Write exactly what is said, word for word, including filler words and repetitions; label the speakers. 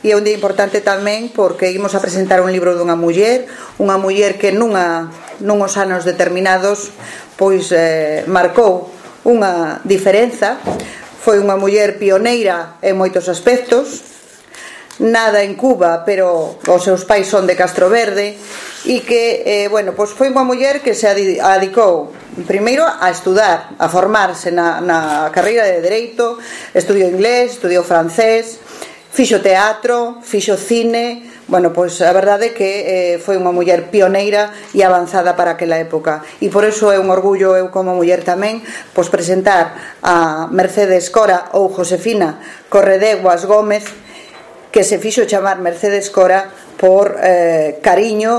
Speaker 1: e é un día importante tamén porque imos a presentar un libro dunha muller, unha muller que nunha, nunhos anos determinados pois eh, marcou unha diferenza. Foi unha muller pioneira en moitos aspectos, nada en Cuba, pero os seus pais son de Castroverde, e que, eh, bueno, pois foi unha muller que se adicou primeiro a estudar, a formarse na, na carreira de Dereito, estudiou inglés, estudiou francés, fixo teatro, fixo cine. Bueno, pois a verdade é que eh, foi unha muller pioneira e avanzada para aquela época, e por eso é un orgullo eu como muller tamén pois presentar a Mercedes Cora ou Josefina Corredeguas Gómez, que se fixo chamar Mercedes Cora por eh, cariño